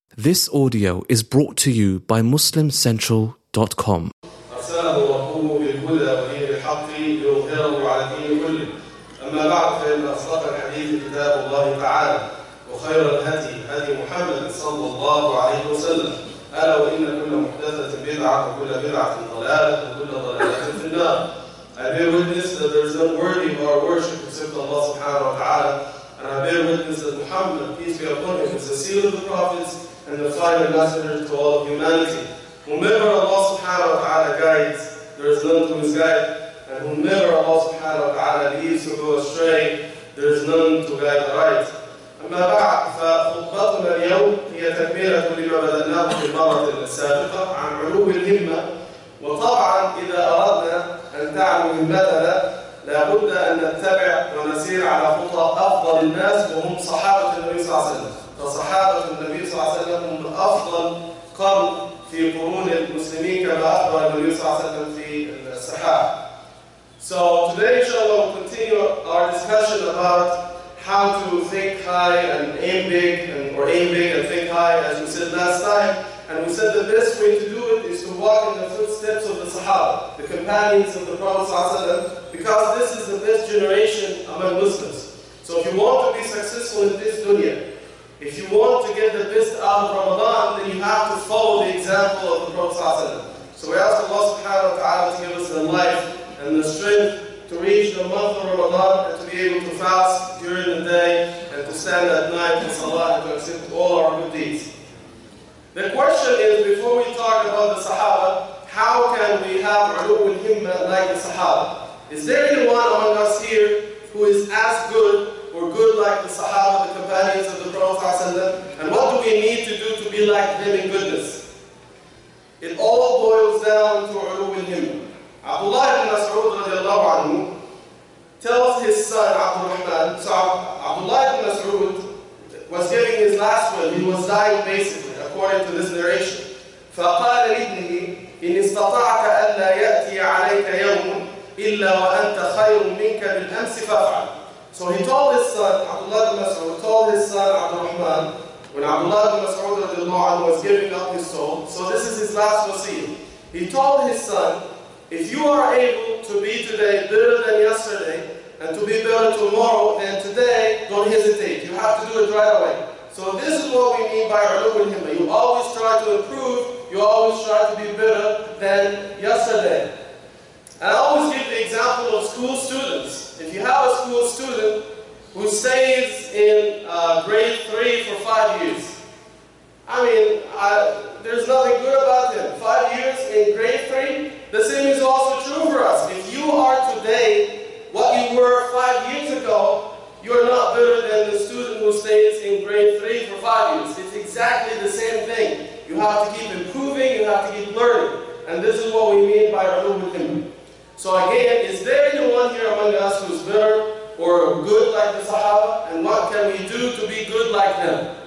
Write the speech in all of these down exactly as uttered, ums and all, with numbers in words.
This audio is brought to you by muslim central dot com. أرسله ربه بالهدى ودين الحق ليظهره على الدين كله. أما بعد فإن أصدق الحديث كتاب الله تعالى وخير الهدي هدي محمد صلى الله عليه وسلم. ألا وإن كل محدثة بدعة وكل بدعة ضلالة وكل ضلالة في النار. I bear witness that there is none worthy of our worship except Allah subhanahu wa ta'ala, and I bear witness that Muhammad, peace be upon him, is the seal of the prophets and the final messenger to all of humanity. Whomever Allah subhanahu wa ta'ala guides, there is none to misguide, and whomever Allah subhanahu wa ta'ala leaves to go astray, there is none to guide aright. أما بعد فخطبتنا اليوم هي تكملة لما بدأناه في المرة السابقة عن علو الهمة. وطبعا إذا أردنا أن تعلو همتنا لابد أن نتبع ونسير على خطى أفضل الناس وهم صحابة النبي صلى الله عليه وسلم. فصحابة النبي صلى الله عليه وسلم هم أفضل قرن في قرون المسلمين كما أخبر النبي صلى الله عليه وسلم في الصحابة. So today, inshallah, we'll continue our discussion about how to think high and aim big, and, or aim big and think high, as we said last time. And we said the best way to do it is to walk in the footsteps of the Sahaba, the companions of the Prophet ﷺ, because this is the best generation among Muslims. So if you want to be successful in this dunya, if you want to get the best out of Ramadan, then you have to follow the example of the Prophet ﷺ. So we ask Allah subhanahu wa ta'ala to give us the life and the strength to reach the month of Ramadan and to be able to fast during the day and to stand at night in Salah and to accept all our good deeds. The question is, before we talk about the Sahaba, how can we have ulul himma like the Sahaba? Is there anyone among us here who is as good or good like the Sahaba, the companions of the Prophet ﷺ? And what do we need to do to be like them in goodness? It all boils down to ulul himma. Abdullah ibn Mas'ud radiallahu anhu tells his son Abdul Rahman, so Abdullah ibn Mas'ud was giving his last will, he was dying basically, according to this narration. فقال لابنه إن استطعت ألا يأتي عليك يوم إلا وأنت خير منك بالأمس فافعل. So he told his son, Abdullah ibn Mas'ud, told his son Abdul Rahman, when Abdullah ibn Mas'ud radiallahu anhu was giving up his soul, so this is his last wasiyah. He told his son, if you are able to be today better than yesterday, and to be better tomorrow than today, don't hesitate. You have to do it right away. So this is what we mean by ulul himma. You always try to improve, you always try to be better than yesterday. And I always give the example of school students. If you have a school student who stays in uh, grade three for five years, I mean, I, there's nothing good about him. Five years in grade three, the same is also true for us. If you are today what you were five years ago, you're not better than the student who stays in grade three for five years. It's exactly the same thing. You have to keep improving, you have to keep learning. And this is what we mean by ulul himma. So again, is there anyone here among us who's better or good like the Sahaba? And what can we do to be good like them?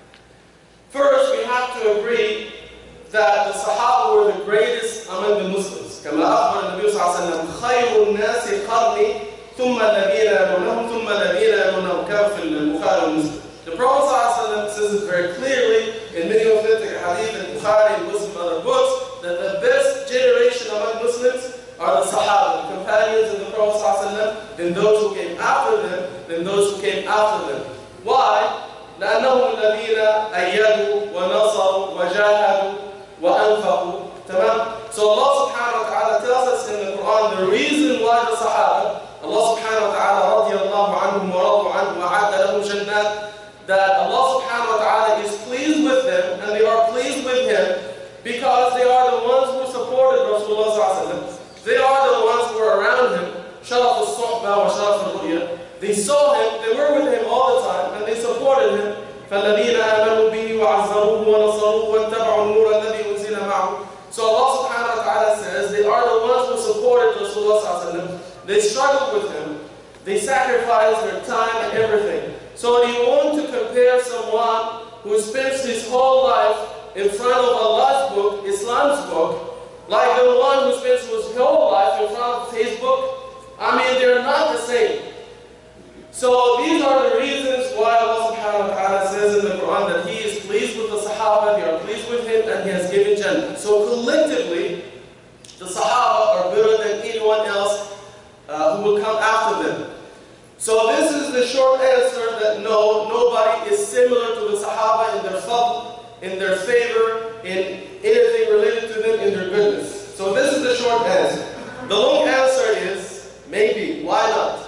First, we have to agree that the Sahaba were the greatest among the Muslims. كما أخبر النبي صلى الله عليه وسلم خير الناس قرني ثم الذين يلونهم ثم الذين يلونهم كما في البخاري ومسلم. The Prophet صلى الله عليه وسلم says it very clearly in many authentic hadith and Bukhari and Muslim and other books that the best generation among Muslims are the Sahaba, the companions of the Prophet صلى الله عليه وسلم, then those who came after them, then those who came after them. Why? لأنهم الذين أيدوا ونصروا وجاهدوا وأنفقوا. تمام? So Allah subhanahu wa ta'ala tells us in the Quran the reason why the Sahaba, Allah subhanahu wa ta'ala radiyallahu anhum wa radu anhum wa a'adda lahum jannat, that Allah subhanahu wa ta'ala is pleased with them and they are pleased with him because they are the ones who supported Rasulullah sallallahu alaihi wasallam. They are the ones who were around him. Sharaf al-suhbah wa sharaf al-ru'ya. They saw him, they were with him all the time and they supported him. فَالَّذِينَ آمَنُوا بِهِ وَعَزَّرُوهُ وَنَصَرُوهُ وَاتَّبَعُوا النُّورَ الَّذِي أُنزِلَ مَعَهُ. So Allah subhanahu wa ta'ala says they are the ones who supported Rasulullah sallallahu alaihi wasallam. They struggled with him. They sacrificed their time and everything. So do you want to compare someone who spends his whole life in front of Allah's book, Islam's book, like the one who spends his whole life in front of Facebook? I mean, they're not the same. So these are the reasons why Allah subhanahu wa ta'ala says in the Quran that He is pleased with the Sahaba Sahaba, they are pleased with him, and he has given Jannah. So collectively, the Sahaba are better than anyone else uh, who will come after them. So this is the short answer that no, nobody is similar to the Sahaba in their fadl, in their favor, in anything related to them, in their goodness. So this is the short answer. The long answer is, maybe, why not?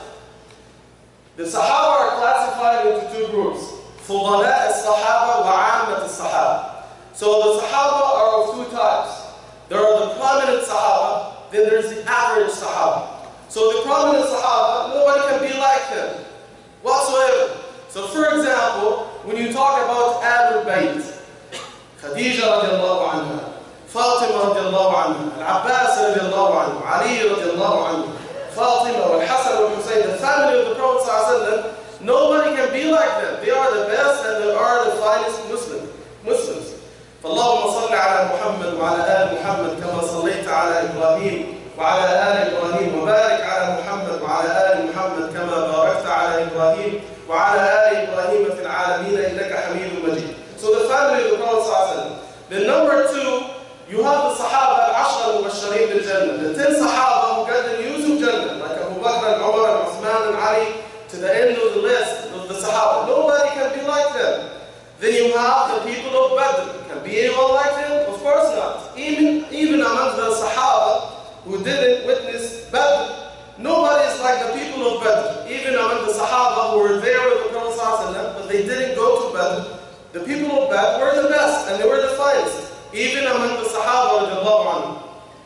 The Sahaba are classified into two groups. Fudala al-Sahaba wa Ammat al-Sahaba. So the Sahaba are of two types. There are the prominent Sahaba, then there's the average Sahaba. So the prominent Sahaba, nobody can be like them, whatsoever. So for example, when you talk about Ahlul Bayt, Khadija radiallahu anha, Fatima radiallahu anha, Al-Abbas radiallahu anhu, Ali radiallahu anhu, Fatima, Al-Hasan, Al-Hussein, the family of the Prophet ﷺ, nobody can be like them. They are the best and they are the finest Muslim, Muslims. فاللهم صل على محمد وعلى آل محمد كما صليت على إبراهيم وعلى آل إبراهيم وبارك على محمد وعلى آل محمد كما باركت على إبراهيم وعلى آل إبراهيم في العالمين إنك حميد مجيد. So the family of the Prophet ﷺ. Then number two, you have the Sahaba al-Ashra al-Mubashirin bil-Jannah. The ten Sahaba who got the news of Jannah, like Abu Bakr and Umar and Uthman and Ali, to the end of the list of the Sahaba. Nobody can be like them. Then you have the people of Badr. Can be anyone like them? Of course not. Even, even among the Sahaba who didn't witness Badr, nobody is like the people of Badr. Even among the Sahaba who were there with the Prophet ﷺ, but they didn't go to Badr, the people of Badr were the best and they were the finest. Even among the Sahaba radiallahu anhu.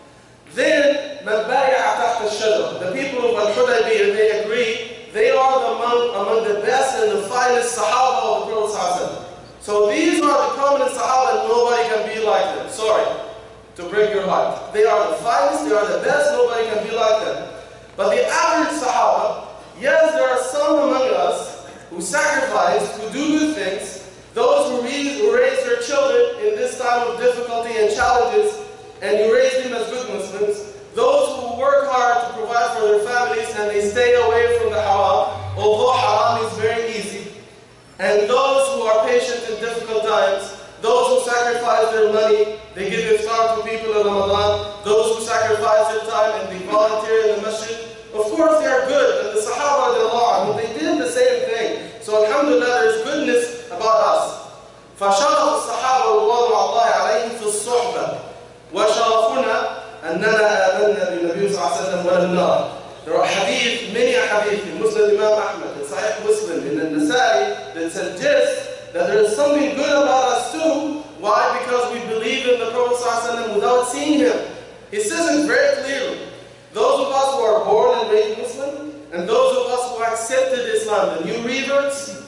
Then, مَنْ بَايَعَ تَحْتَ الشَّجَرَ, the people of Al-Hudaybiyah, they agree, they are the among, among the best and the finest Sahaba of the Prophet ﷺ. So these are the prominent Sahaba and nobody can be like them. Sorry to break your heart. They are the finest, they are the best, nobody can be like them. But the average Sahaba, yes, there are some among us who sacrifice, who do good things, those who raise, who raise their children in this time of difficulty and challenges, and you raise them as good Muslims, those who work hard to provide for their families and they stay away from the haram, although haram is very easy. And those who are patient in difficult times, those who sacrifice their money, they give iftar to people in Ramadan, those who sacrifice their time and they volunteer in the masjid, of course they are good. And the Sahaba, they did the same thing. So alhamdulillah, there's goodness about us. فشرف الصحابة رضوان الله عليهم في الصحبة وشرفنا أننا آمنا بالنبي صلى الله عليه وسلم ولم نرى. There are hadith, many hadith in Muslim Imam Ahmad, in Sahih Muslim, in An-Nasai, that suggest that there is something good about us too. Why? Because we believe in the Prophet ﷺ without seeing him. He says it very clearly. Those of us who are born and raised Muslim, and those of us who accepted Islam, the new reverts,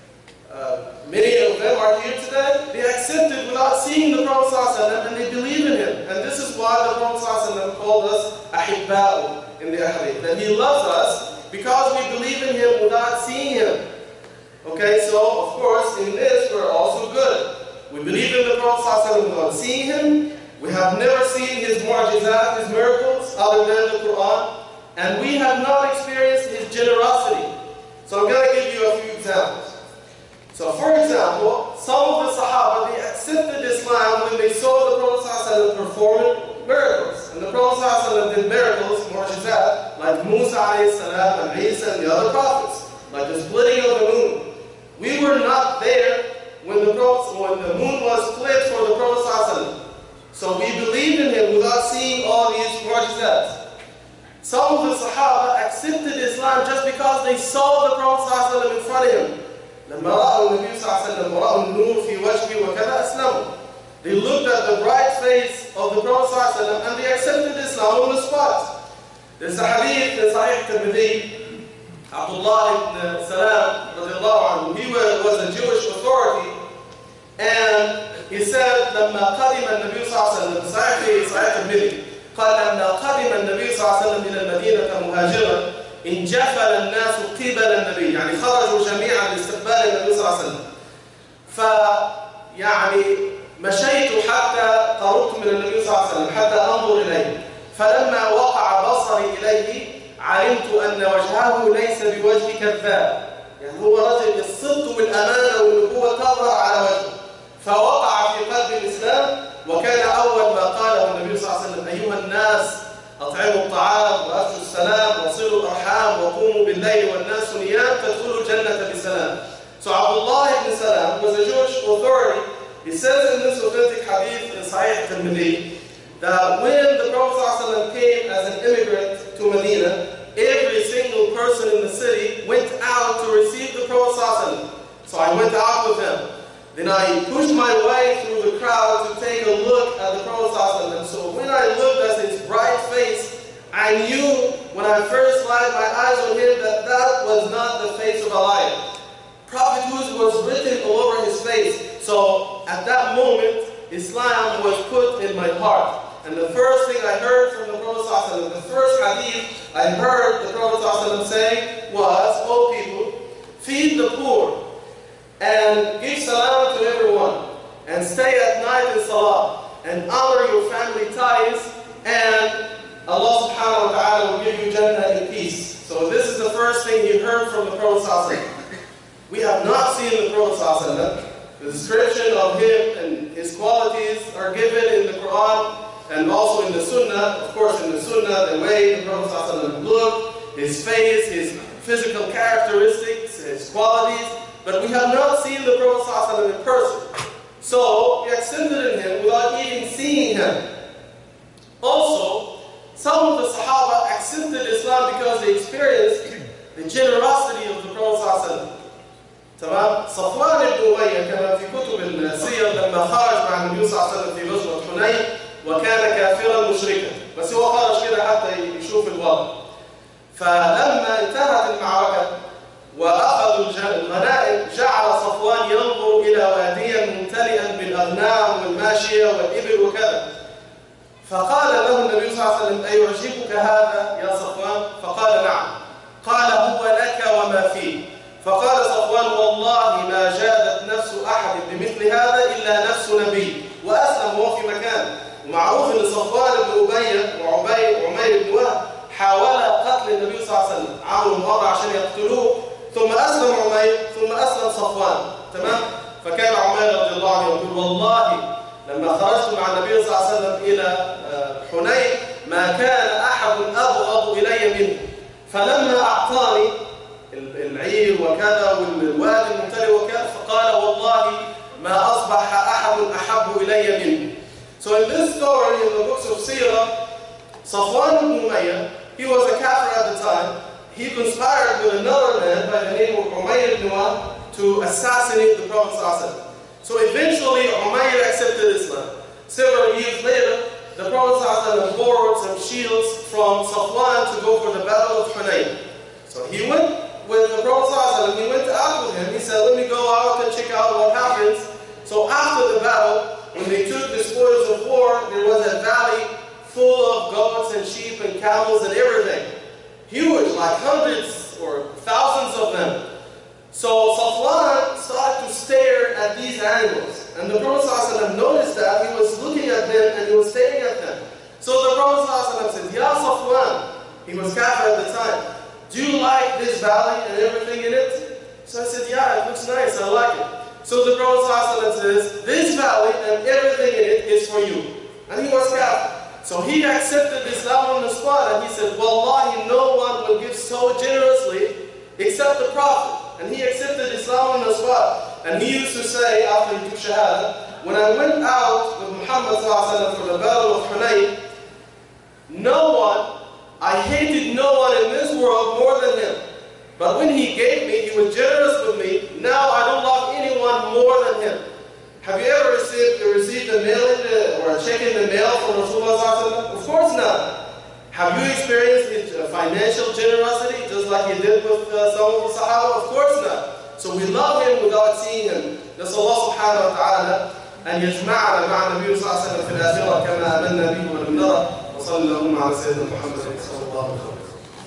uh, many of them are here today, they accepted without seeing the Prophet ﷺ and they believe in him. And this is why the Prophet ﷺ called us ahibba'u in the hadith, that he loves us because we believe in him without seeing him. Okay, so of course in this we're also good. We believe in the Prophet ﷺ without seeing him. We have never seen his mu'jizat, his miracles, other than the Quran. And we have not experienced his generosity. So I'm going to give you a few examples. So for example, some of the Sahaba, they accepted Islam when they saw the Prophet ﷺ performing miracles. And the Prophet ﷺ did miracles, mu'jizat, like Musa alayhi salam and Isa and the other prophets, like the splitting of the moon. We were not there when the, Prophet, when the moon was split for the Prophet ﷺ. So we believed in him without seeing all these mu'jizat. Some of the Sahaba accepted Islam just because they saw the Prophet ﷺ in front of him. لما رأوا النبي صلى الله عليه وسلم ورأوا النور في وجهه وكذا أسلموا. They looked at the bright face of the Prophet صلى الله عليه وسلم and they accepted Islam on the spot. There's a hadith in Sahih Tirmidhi, Abdullah ibn Salam radiallahu anhu, he was a Jewish authority, and he said لما قدم النبي صلى الله عليه وسلم صحيح صحيح Tirmidhi قال لما قدم النبي صلى الله عليه وسلم إلى المدينة مهاجرا انجفل الناس قبل النبي، يعني خرجوا جميعا لاستقبال النبي صلى الله عليه وسلم. فيعني مشيت حتى قربت من النبي صلى الله عليه وسلم حتى انظر اليه، فلما وقع بصري اليه علمت ان وجهه ليس بوجه كذاب، يعني هو رجل الصدق والامانه والنبوه تظهر على وجهه. فوقع في قلب الإسلام، وكان أول ما قاله النبي صلى الله عليه وسلم: أيها الناس أطعموا الطعام وأفشوا السلام وصلوا الأرحام وقوموا بالليل والناس نيام تدخلوا الجنة بسلام. So Abdullah ibn Salam was a Jewish authority. He says in this authentic hadith in Sahih al-Tirmidhi that when the Prophet ﷺ came as an immigrant to Medina, every single person in the city went out to receive the Prophet ﷺ. So I went out with him. Then I pushed my way through the crowd to take a look at the Prophet ﷺ. And so when I looked at his bright face, I knew when I first laid my eyes on him that that was not the face of a liar. Prophethood was written all over his face. So at that moment, Islam was put in my heart. And the first thing I heard from the Prophet ﷺ, the first hadith I heard the Prophet ﷺ say was, "O people, feed the poor, and give salam to everyone, and stay at night in salah, and honor your family ties, and Allah subhanahu wa ta'ala will give you Jannah in peace." So this is the first thing you heard from the Prophet ﷺ. We have not seen the Prophet ﷺ. The description of him and his qualities are given in the Quran and also in the Sunnah. Of course, in the Sunnah, the way the Prophet ﷺ looked, his face, his physical characteristics, his qualities. But we have not seen the Prophet ﷺ in person. So we accepted in him without even seeing him. Also, some of the Sahaba accepted Islam because they experienced the generosity of the Prophet ﷺ. تمام. صفوان بن أمية كما في كتب السير لما خرج مع النبي صلى الله عليه وسلم في غزوة حنين وكان كافرا مشركا، بس هو خرج كده حتى يشوف الوضع. فلما انتهت المعركة وأخذوا الغنائم جعل صفوان ينظر إلى واديا ممتلئا بالأغنام والماشية والإبل وكذا. فقال له النبي صلى الله عليه وسلم: أيعجبك هذا يا صفوان؟ فقال: نعم. قال: هو لك وما فيه. فقال صفوان: والله ما جادت نفس أحد بمثل هذا إلا نفس نبي، وأسلم وهو في مكان. ومعروف أن صفوان بن أمية وعبيد وعمير بن وهب حاول قتل النبي صلى الله عليه وسلم، عملوا مؤامرة عشان يقتلوه، ثم أسلم عمير ثم أسلم صفوان. تمام؟ فكان عمير رضي الله عنه يقول: والله لما خرجت مع النبي صلى الله عليه وسلم إلى حنين ما كان أحد أبغض إلي منه، فلما أعطاني العير وكذا والوادي الممتلئ وكذا فقال: والله ما أصبح أحد أحب إلي منه. So in this story in the books of Sirah, Safwan ibn Umayyah, he was a kafir at the time. He conspired with another man by the name of Umayr ibn Wahb to assassinate the Prophet ﷺ. So eventually Umayr accepted Islam. Several years later, the Prophet ﷺ borrowed some shields from Safwan to go for the battle of Hunayn. So he went with the Prophet ﷺ, he went out with him. He said, "Let me go out and check out what happens." So after the battle, when they took the spoils of war, there was a valley full of goats and sheep and camels and everything. Huge, like hundreds or thousands of them. So Safwan started to stare at these animals. And the Prophet ﷺ noticed that. He was looking at them and he was staring at them. So the Prophet ﷺ said, "Ya Safwan," he was kafir at the time, "do you like this valley and everything in it?" So I said, "Yeah, it looks nice, I like it." So the Prophet ﷺ says, "This valley and everything in it is for you." And he was kafir. So he accepted Islam on the spot and he said, "Wallahi, no one will give so generously except the Prophet." And he accepted Islam on the spot. And he used to say after he took Shahada, "When I went out with Muhammad ﷺ for the battle of Hunayn, no one, I hated no one in this world more than him. But when he gave me, he was generous with me. Now I don't love anyone more than him." Have you ever received, received a mail in the, or a check in the mail from Rasulullah? Of course not. Have you experienced his financial generosity just like he did with uh, some of the Sahaba? Of course not. So we love him without seeing him. نسأل الله سبحانه وتعالى أن يجمعنا مع النبي صلى الله عليه وسلم في الآخرة كما آمنا به ولم نره. وصلى اللهم على سيدنا محمد صلى الله عليه وسلم.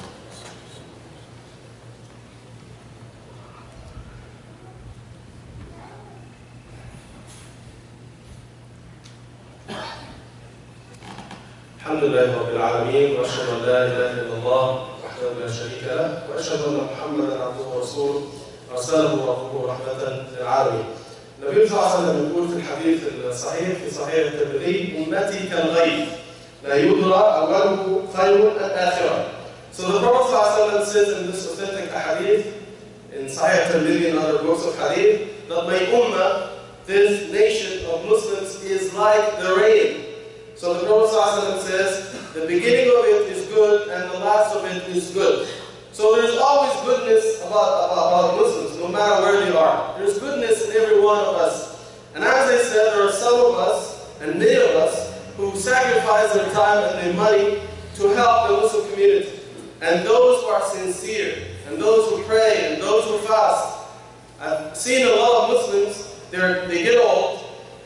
الحمد لله رب العالمين، واشهد ان لا اله الا الله وحده لا شريك له، واشهد ان محمدا عبده ورسوله ارسله ربه رحمه للعالمين. النبي صلى الله عليه وسلم يقول في الحديث الصحيح في صحيح الترمذي أمتي كالغيث لا يدرى أوله خير أم آخره. So the Prophet صلى الله عليه وسلم says in this authentic hadith, in Sahih al-Tirmidhi and other books of hadith, that my ummah, this nation of Muslims, is like the rain. So the Prophet ﷺ says, the beginning of it is good and the last of it is good. So there's always goodness about, about, about Muslims, no matter where they are. There's goodness in every one of us. And as I said, there are some of us, and many of us, who sacrifice their time and their money to help the Muslim community. And those who are sincere, and those who pray, and those who fast. I've seen a lot of Muslims, they're, they get old,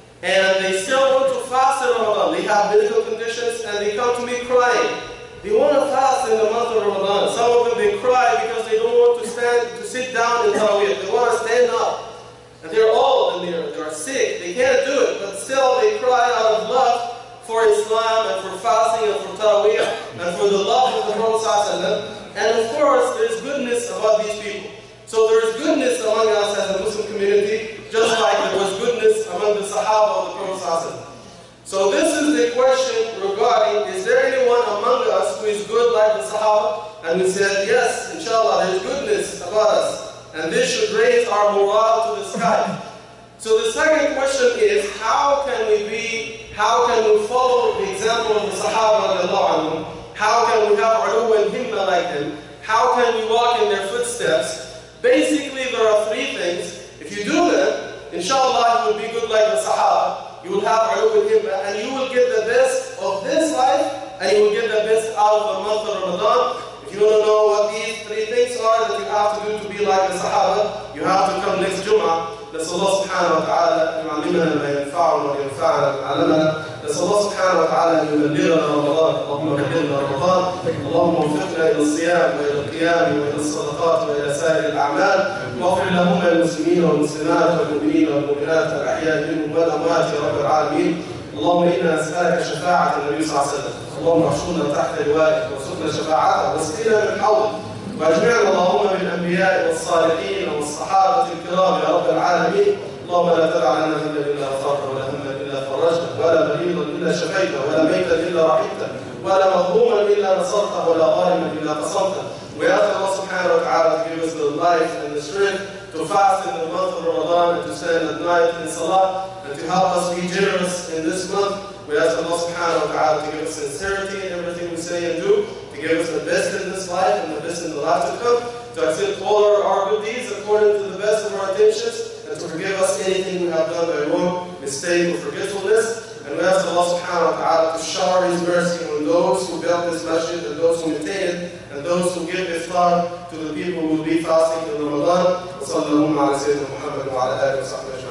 and they still want to fast in Ramadan. They have medical conditions and they come to me crying. They want to fast in the month of Ramadan. Some of them, they cry because they don't want to stand, to sit down in Taraweeh. They want to stand up. And they're old and they're, they're sick. They can't do it, but still they cry out of love for Islam and for fasting and for Taraweeh and for the love of the Prophet ﷺ. And of course, there's goodness about these people. So there is goodness among us as a Muslim community, just like there was goodness among the Sahaba of the Prophet ﷺ. So this is the question regarding, is there anyone among us who is good like the Sahaba? And we said, yes, inshallah, there is goodness about us. And this should raise our morale to the sky. So the second question is, how can we be, how can we follow the example of the Sahaba? How can we have ulu and himma like them? How can we walk in their footsteps? Basically, there are three things. If you do them, inshallah, you will be good like the Sahaba. You will have ulu and himma, and you will get the best of this life, and you will get the best out of the month of Ramadan. If you want to know what these three things are that you have to do to be like the Sahaba, you have to come next Jum'ah. نسأل الله سبحانه وتعالى أن يعلمنا ما ينفعنا وينفعنا ما علمنا. نسأل الله سبحانه وتعالى أن يبلغنا رمضان. اللهم بلغنا رمضان. اللهم وفقنا إلى الصيام وإلى القيام وإلى الصدقات وإلى سائر الأعمال. واغفر اللهم للمسلمين والمسلمات والمؤمنين والمؤمنات الأحياء منهم والأموات يا رب العالمين. اللهم إنا نسألك شفاعة النبي صلى الله عليه وسلم. اللهم احشرنا تحت لوائك وارزقنا شفاعته واسقنا من حوضك. واجمعنا اللهم بالانبياء والصالحين والصحابه الكرام يا رب العالمين. اللهم لا تدع لنا ذنبا الا غفرته ولا هما الا فرجته ولا مريضا الا شفيته ولا ميتا الا رحمته ولا مظلوما الا نصرته ولا ظالما الا قصمته. We ask Allah subhanahu wa ta'ala to give us the life and the strength to fast in the month of Ramadan and to stand at night in Salah and to help us be generous in this month. We ask Allah subhanahu wa ta'ala to give us sincerity in everything we say and do, to give us the best in this life and the best in the life to come, to accept all our, our good deeds according to the best of our intentions, and to forgive us anything we have done by wrong, mistake, or forgetfulness. And we ask Allah subhanahu wa ta'ala to shower His mercy on those who built this masjid and those who maintain it and those who give iftar to the people who will be fasting in Ramadan. وصلى اللهم على سيدنا محمد وعلى آله وصحبه